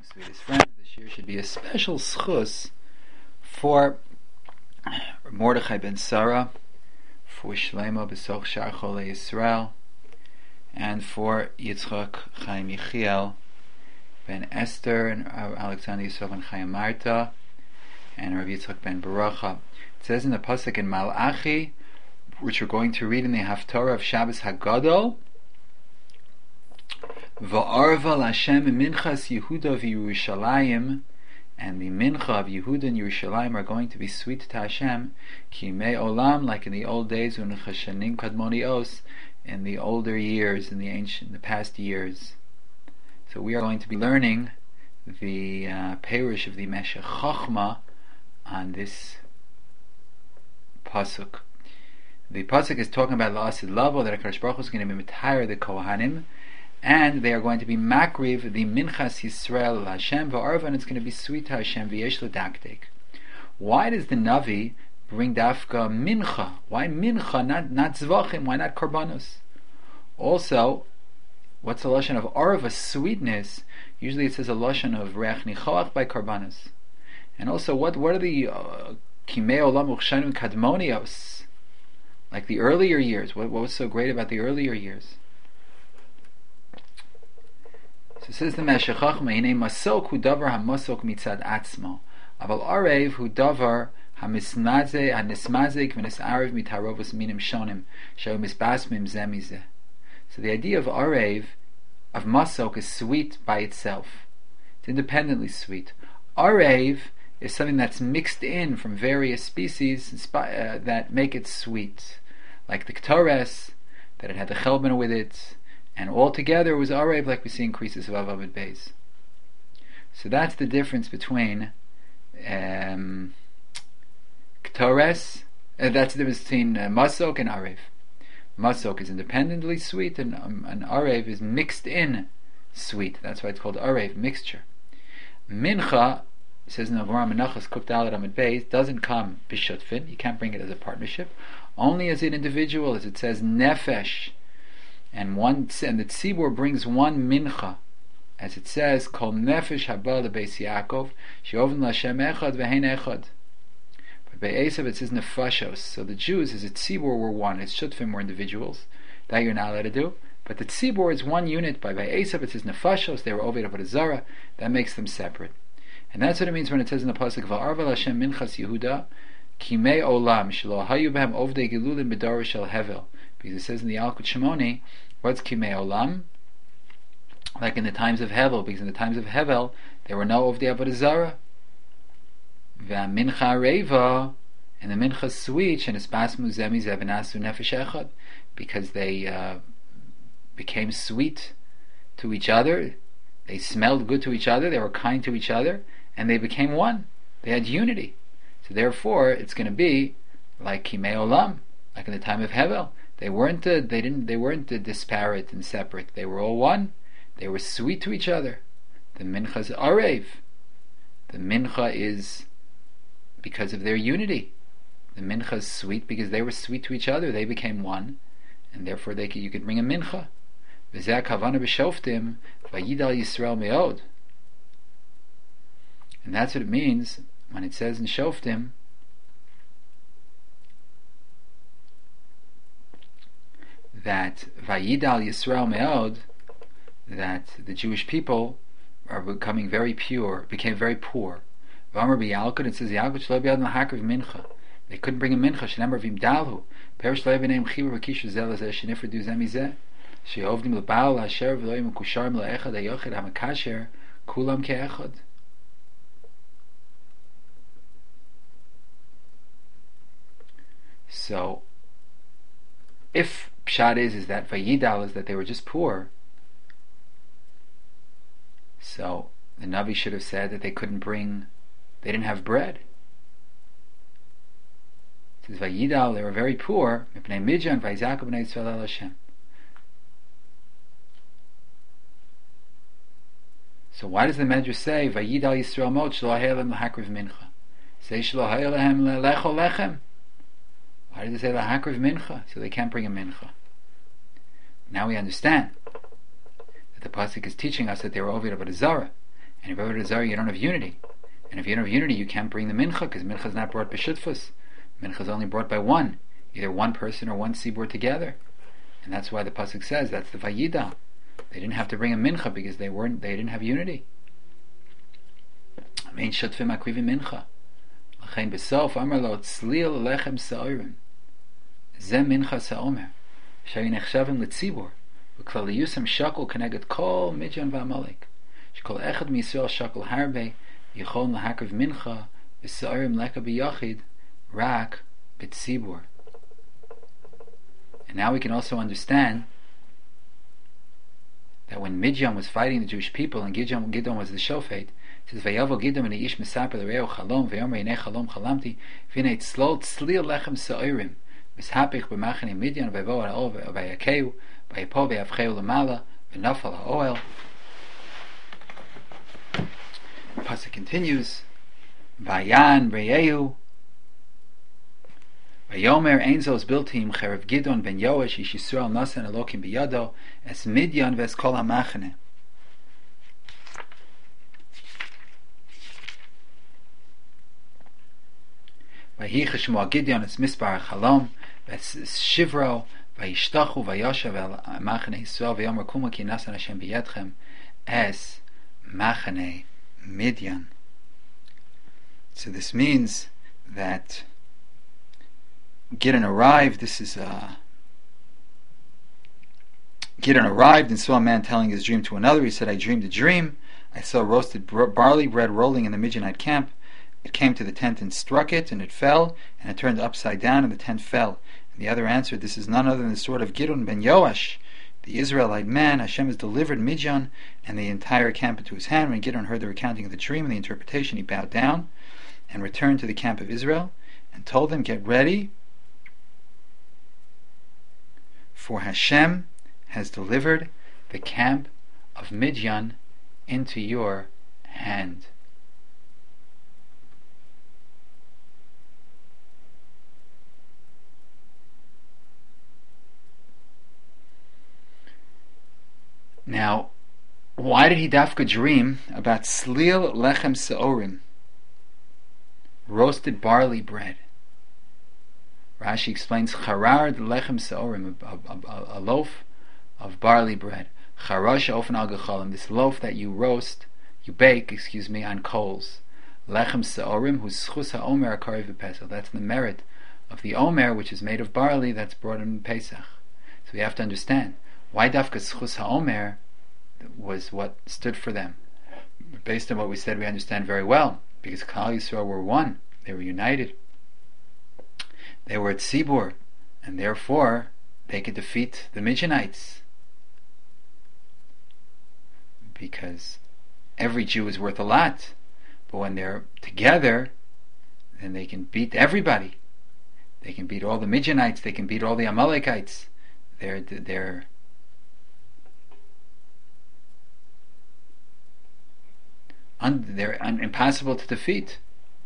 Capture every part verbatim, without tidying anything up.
sweetest friends. This year should be a special schus for Mordechai ben Sarah, for Shlomo Besoch Shar Cholei Yisrael, and for Yitzchak Chaim Yechiel ben Esther, and Alexander Yisrael ben Chaim Marta, and Rav Yitzchak ben Baracha. It says in the pasuk in Malachi, which we're going to read in the Haftarah of Shabbos Hagadol, Va'arva Lashem Minchas Yehuda v'Yerushalayim, and the Mincha of Yehuda and Yerushalayim are going to be sweet to Hashem, Ki Mei Olam, like in the old days, when Chashanim Kadmonios, in the older years, in the ancient, the past years. So we are going to be learning the uh, Perush of the Meshech Chochma on this pasuk. The pasuk is talking about La'asid Lavo, that HaKadosh Baruch Hu is going to be Mitayr the Kohanim, and they are going to be Makriv the Minchas Yisrael Hashem Va'arva, and it's going to be sweet to Hashem V'yesh L'daktek. Why does the Navi bring Dafka Mincha? Why Mincha, not not Zvachim? Why not Korbanos? Also, what's the lashon of Arva, sweetness? Usually it says a lashon of Reach Nichoach by Korbanos. And also, what what are the Kimei Olam Uchshanim Kadmonios? Like the earlier years. What, what was so great about the earlier years? So it says the Meshech Chochma, Hinei Masok hu davar hamasok mitzad atzmo, aval arev hu davar hamismaze hanismazik v'nis arev mitarovos minim shonim sheu misbasmim zemizeh. So the idea of arev, of masok, is sweet by itself. It's independently sweet. Arev is something that's mixed in from various species uh, that make it sweet, like the Ketores, that it had the chelben with it, and all together it was arev, like we see in Krisis of Avavid Beis. So that's the difference between um, Ketores, uh, that's the difference between uh, masok and arev. Masok is independently sweet, and um, an arev is mixed in sweet. That's why it's called arev, mixture. Mincha, it says in Avraham Menachos Kuf Dalet Amud Beis, doesn't come b'shutfin. You can't bring it as a partnership, only as an individual, as it says nefesh, and one and the tzibur brings one mincha, as it says kol nefesh haba lebeis Yaakov she'oven l'Hashem echad v'hein echad. But by Esav it says nefashos. So the Jews, as a tzibur, were one. It's shutfim were individuals. That you're not allowed to do. But the tzibur is one unit. By by Esav it says nefashos. They were oved avodah zara. That makes them separate. And that's what it means when it says in the pasuk Va'arva Lashem Minchas Yehuda Kimei Olam Shelo Hayu Behem Ovdei Gilulin B'Dar Shel Hevel. Because it says in the Yalkut Shimoni, what's Kimei Olam? Like in the times of Hevel, because in the times of Hevel there were no Ovdei Avodah Zara. V'Mincha Reva, and the Mincha sweet, and Espasmu Zemi Zevenasu Nefesh Echad, because they uh, became sweet to each other. They smelled good to each other. They were kind to each other. And they became one. They had unity. So therefore, it's going to be like Kimei Olam, like in the time of Hevel. They weren't uh, they didn't they weren't uh, disparate and separate. They were all one. They were sweet to each other. The Mincha is Arev. The Mincha is because of their unity. The Mincha is sweet because they were sweet to each other. They became one, and therefore they could, you could bring a Mincha. V'zeh kavana b'shoftim vayidal Yisrael me'od. And that's what it means when it says in Shoftim that Vayidal Yisrael Me'od, that the Jewish people are becoming very pure, became very poor. V'amar b'Yalkut, it says Yalkut shlo b'yad l'hakriv mincha. They couldn't bring a mincha. Shenemar v'im dalhu. Perish lo b'neim chibur v'kishu zel zeh shenifredu zeh mizeh. She'ovdim l'baal ha'asher v'loim u'kusharim l'echad ha'yochid ha'makasher kulam ke'echad. So, if Pshat is, is that Vayidal is that they were just poor, so the Navi should have said that they couldn't bring, they didn't have bread. It says Vayidal, they were very poor. Mipnei Midjan v'Yizak b'nei Yisrael el Hashem. So why does the Medrash say Vayidal Yisrael Mot shelo hayeh lehem l'hakriv mincha? Say shelo hayeh lehem lechol lechem. Why did they say lahakriv mincha? So they can't bring a mincha. Now we understand that the pasuk is teaching us that they were oved avodah zara, And if Avodah Zarah, you don't have unity. And if you don't have unity, you can't bring the mincha, because mincha is not brought by shutfus. Mincha is only brought by one, either one person or one tzibur together. And that's why the pasuk says that's the vayida. They didn't have to bring a mincha because they weren't. They didn't have unity. Mein shatvim akrivim mincha. L'chein besof amar lo tzlil lechem sa'orim. Ze mincha sa'omer. Shari nechshavim letzibur. V'klal yusam shakol keneget kol midyan v'amalek. Shkol echad miYisrael shakol harbe. Yichon lahakriv mincha. V'sa'orim leka b'yachid. Rak b'tzibur. And now we can also understand that when Midian was fighting the Jewish people and Gideon, Gideon was the shofet, it says, Vayavo Gideon ish mesaper l'reo chalom v'yomer yinei chalom chalamti v'inei tzlol tzlil lechem sa'orim v'shapich b'machane Midian v'yavo ha'ol v'yakeu v'yipo v'yavcheu l'mala v'nafal ha'oel. The pasuk continues, Vayan Reyehu Vayomer Einzos Biltim Cherev Gidon ben Yoash Ish Yisrael Nasan Elokim Biyado Es Midian Ves Kol HaMachane. Vayi Cheshmoa Gideon Es Mispar Chalom Ves Shivro Vayishtachu Vayoshav El Machane Yisrael Vayomer Kuma Ki Nasan Hashem Biyadchem Es Machane Midian. So this means that Gideon arrived. This is uh, Gideon arrived and saw a man telling his dream to another. He said, I dreamed a dream. I saw roasted barley bread rolling in the Midianite camp. It came to the tent and struck it, and it fell, and it turned upside down, and the tent fell. And the other answered, this is none other than the sword of Gideon ben Yoash, the Israelite man. Hashem has delivered Midian and the entire camp into his hand. When Gideon heard the recounting of the dream and the interpretation, he bowed down and returned to the camp of Israel and told them, get ready, for Hashem has delivered the camp of Midian into your hand. Now, why did he dafka dream about slil lechem se'orim, roasted barley bread? Rashi explains charar lechem se'orim, a, a, a loaf of barley bread. Charash ofen al gecholim, this loaf that you roast, you bake, excuse me, on coals. Lechem se'orim, whose schus ha'omer akariv v'pesach. That's the merit of the omer, which is made of barley, that's brought in Pesach. So we have to understand why dafka schus ha'omer was what stood for them. Based on what we said, we understand very well, because Klal Yisrael were one, they were united. They were at Tzibur, and therefore they could defeat the Midianites. Because every Jew is worth a lot, but when they're together, then they can beat everybody. They can beat all the Midianites, they can beat all the Amalekites. They're they're un, they're un, impossible to defeat.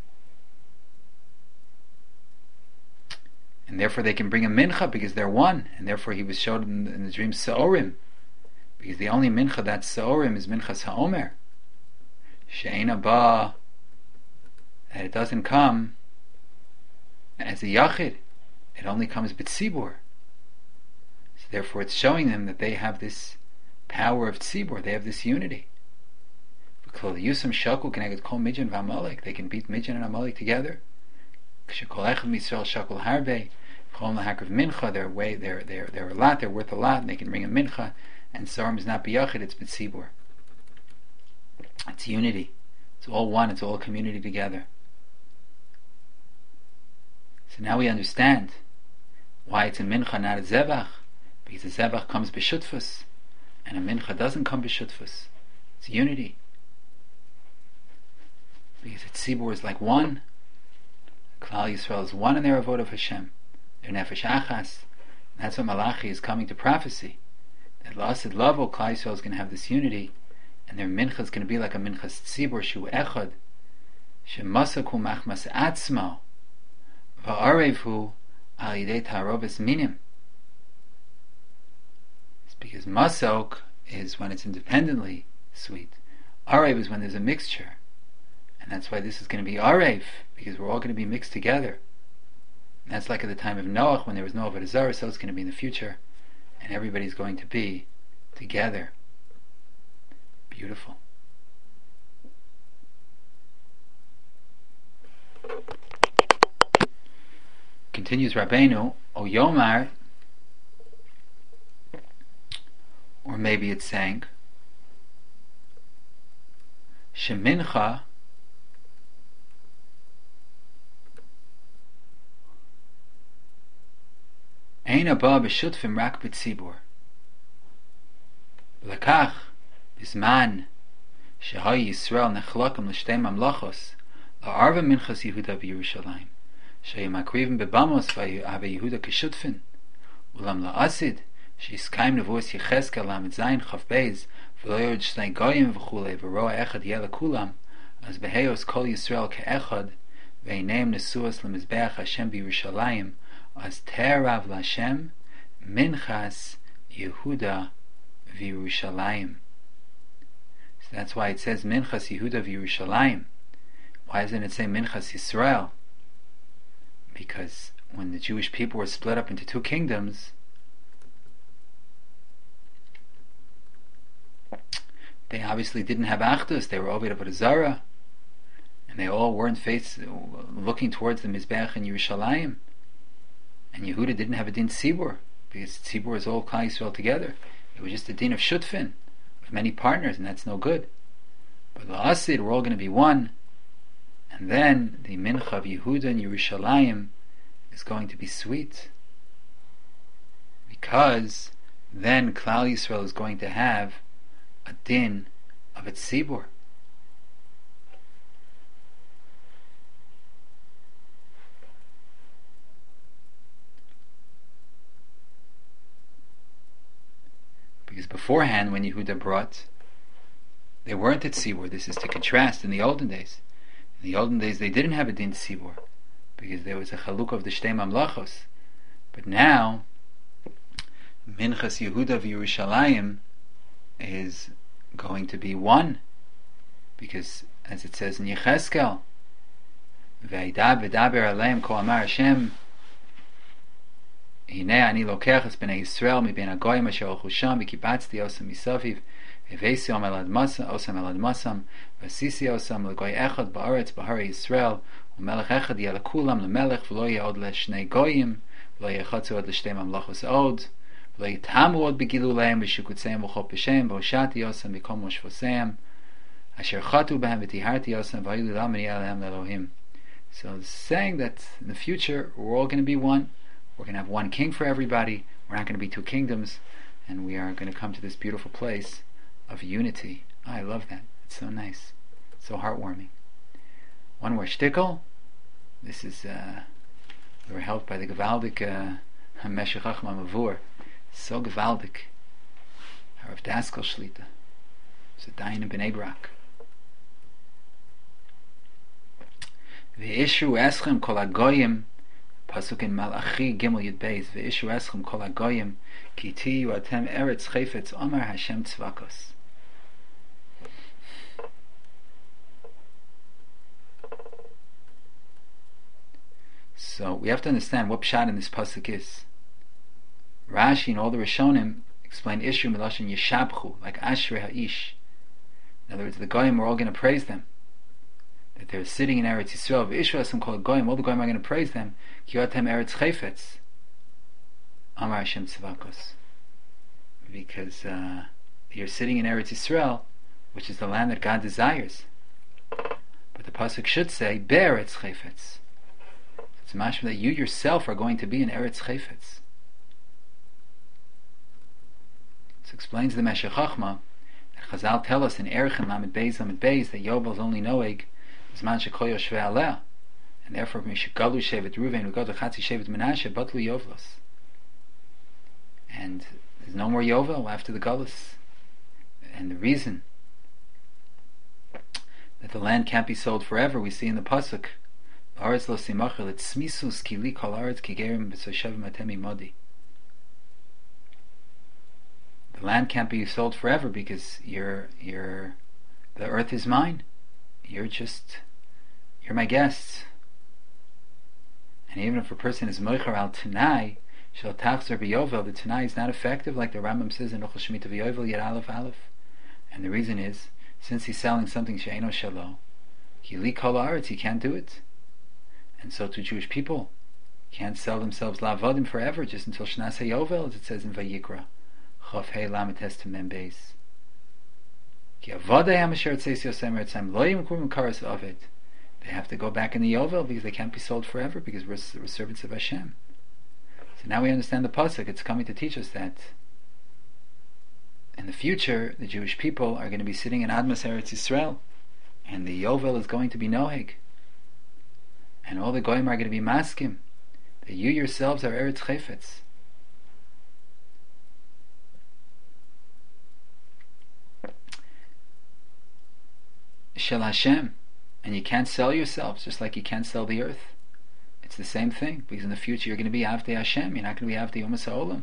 And therefore they can bring a mincha because they're one, and therefore he was showed in, in the dream Se'orim, because the only mincha that's Se'orim is minchas ha'omer, she'eina ba, that it doesn't come as a yachid, it only comes b'tzibur. So therefore it's showing them that they have this power of tzibur, they have this unity. Yusam shakul keneged kol Midian v'amalek, they can beat Midian and Amalek together. Kol echad miYisrael shakul harbe, chol lahakriv mincha, they're way, they're they're they're a lot, they're worth a lot, and they can bring a mincha. And Sarim is not biyachid, it's b'tzibur. It's unity. It's all one. It's all a community together. So now we understand why it's a mincha, not a zevach, because a zevach comes b'shutfus, and a mincha doesn't come b'shutfus. It's unity. Because a tzibur is like one. Klal Yisrael is one in their avodah of Hashem. Their nefesh achas. And that's what Malachi is coming to prophecy. That Lasid Lavo, Klal Yisrael is going to have this unity, and their mincha is going to be like a minchas tzibur shu echad, shemasaku machmas atzmo, va'arevu al yidei ta'arobes minim. It's because masok is when it's independently sweet. Arev is when there's a mixture. And that's why this is going to be Arev, because we're all going to be mixed together. And that's like at the time of Noach, when there was no Avodah Zarah, so it's going to be in the future. And everybody's going to be together. Beautiful. Continues Rabbeinu, O Yomar, or maybe it's saying, Shemincha Ein haba b'shutfim rak b'tzibur. L'kach b'zman shehay Yisrael nechlakim l'shtei mamlachos la'arva minchas Yehuda b'Yerushalayim sheyim akrivim b'bamos v'ave Yehuda k'shutfin ulam la'asid sheyiskayim nevuos Yechezkel lamed zayin chaf beis v'lo yod shnei goyim v'chulei v'roa echad yela kulam as beheyos kol Yisrael ke'echad v'eineim nesuas l'mizbeach Hashem b'Yerushalayim as terav l'Hashem minchas Yehuda v'Yerushalayim. So that's why it says minchas Yehuda v'Yerushalayim. Why doesn't it say minchas Yisrael? Because when the Jewish people were split up into two kingdoms, they obviously didn't have achdus. They were Oved Avodah Zarah, and they all weren't face looking towards the Mizbeach in Yerushalayim. And Yehuda didn't have a din tzibur, because tzibur is all Klal Yisrael together. It was just a din of shutfin, of many partners, and that's no good. But la'asid, we're all going to be one. And then the mincha of Yehuda and Yerushalayim is going to be sweet, because then Klal Yisrael is going to have a din of its tzibur. Because beforehand, when Yehuda brought, they weren't at tzibur. This is to contrast in the olden days. In the olden days, they didn't have a din tzibur, because there was a chaluk of the shtei mamlachos. But now, minchas Yehuda v'Yerushalayim is going to be one, because as it says in Yechezkel, v'ayda v'daber aleim kol amar Hashem Hinei ani lokech es bnei Yisrael miben hagoyim asher olchu sham v'kibatzti osam misaviv v'veisi om elad masam osam elad masam v'asisi osam legoy echad ba'aretz b'hara Yisrael u'melech echad yeh lekulam lemelech v'lo yeh od leshnei goyim v'lo yechatzu od l'shtei mamlachos od v'lo yitamu od b'giluleim v'shukutzeim v'chop b'shem v'oshati osam v'kom moshvoseim asher chatu b'hem v'tiharti osam v'hayu l'lamani alehem l'Elohim. So it's saying that in the future we're all going to be one. We're going to have one king for everybody. We're not going to be two kingdoms, and we are going to come to this beautiful place of unity. Oh, I love that. It's so nice, so heartwarming. One more shtickle. This is uh, we were helped by the Gevaldik uh, Meshech Achma Mavur. So Gevaldik. Harav Daskel Shlita. It's a Dayan in Bnei Brak. V'ishu eschem kol hagoyim. Pasuk in Malachi Gimel Yud Beis Ve'ishu eschem kol hagoyim ki tiyu atem eretz chayfetz Omar Hashem tzvakos. So we have to understand what pshat in this pasuk is. Rashi and all the Rishonim explain Ishu Miloshin Yeshabchu, like Ashrei Ha'ish. In other words, the goyim are all going to praise them, that they're sitting in Eretz Yisrael. V'ishu eschem kol hagoyim, all the goyim are going to praise them. Ki atem eretz chayfetz Amar Hashem tzvakos, because uh, you're sitting in Eretz Yisrael, which is the land that God desires. But the pasuk should say be'eretz chayfetz. It's mashma that you yourself are going to be in Eretz chayfetz. So explains the Meshech Chochma that Chazal tell us in Erechim Lamed Beis Lamed Beis that Yovel's only noeg zman shekoy yoshvei aleh, and therefore Mishagalu Shevet Ruven Ugadu Chatzi Shevet Menashe Batlu Yovlos. And there's no more Yovel after the Galus. And the reason that the land can't be sold forever, we see in the pasuk, Aretz lo simachel et smisus kili kol aretz kigerim b'soshavim atemi modi. The land can't be sold forever because you're you're The earth is mine. You're just, you're my guests. And even if a person is moicher al Tanai, shel tachzer b'yovel, the Tanai is not effective, like the Rambam says in Ochel Shemitah v'yovel yet aleph aleph. And the reason is, since he's selling something she'eno shelo, ki li kol haaretz, he can't do it. And so to Jewish people, can't sell themselves la'avodim forever, just until Shnas HaYovel, as it says in Vayikra, Chof Hei Lamed Tes Mem Beis. Ki avodei ha'masher tzeis yosem eretzem lo yimkum karas aved. They have to go back in the Yovel because they can't be sold forever, because we're, we're servants of Hashem. So now we understand the pasuk. It's coming to teach us that in the future the Jewish people are going to be sitting in Admas Eretz Yisrael, and the Yovel is going to be Noheg, and all the Goyim are going to be Maskim, that you yourselves are Eretz Chayfetz. Shel Hashem. And you can't sell yourselves, just like you can't sell the earth. It's the same thing, because in the future you're going to be Avdei Hashem, you're not going to be Avdei Umas HaOlam.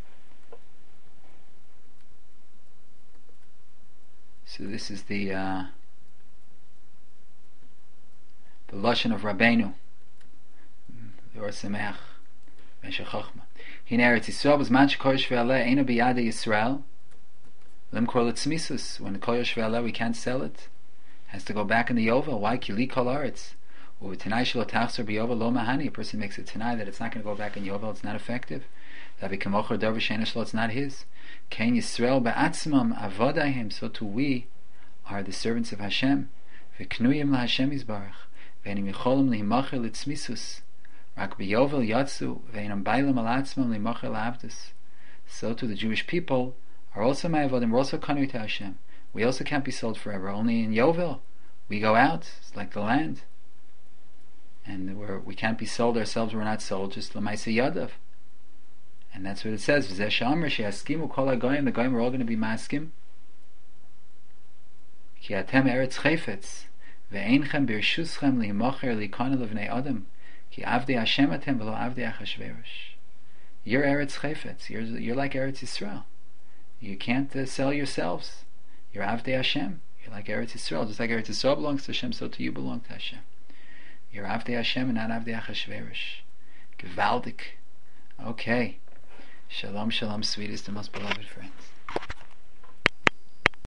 So this is the uh, the Lashon of Rabbeinu, the Or Sameach, Meshech Chochma. Hin Eretz Yisrael was man shekodesh ve'aleh eino biyadei Yisrael lim kol etzmisus. When the kodesh ve'aleh we can't sell it, has to go back in the Yovel. Why? Ki li kol haaretz. Or Tanai shelo tachzer b'Yovel lo mahani. A person makes a Tanai that it's not going to go back in Yovel, it's not effective. That v'kamocher davar she'eino shelo, it's not his. Kein Yisrael ba'atzmam avodayim. So too we are the servants of Hashem. V'knuyim laHashem yizbarach. V'enim yicholim lihimacher litzmisus. Rak b'Yovel yatzu. V'enam bailam al atzmam lihimacher la'avdus. So too the Jewish people are also ma'avodim. We're also kanui to Hashem. We also can't be sold forever. Only in Yovel we go out. It's like the land, and we're, we can't be sold ourselves. We're not sold. Just l'maisa yadav, and that's what it says. V'zeh she'amar she'askimu kol hagoyim. The goyim are all going to be maskim. Ki atem eretz chayfetz ve'einchem b'rishuschem lihimacher likana levnei adam ki avdei Hashem atem v'lo avdei Achashverosh. You're eretz chayfetz. You're you're like Eretz Yisrael. You can't uh, sell yourselves. You're Avdei Hashem. You're like Eretz Yisrael. Just like Eretz Yisrael belongs to Hashem, so to you belong to Hashem. You're Avdei Hashem and not Avdei Achashverosh. Gewaldik. Okay. Shalom, shalom, sweetest and most beloved friends.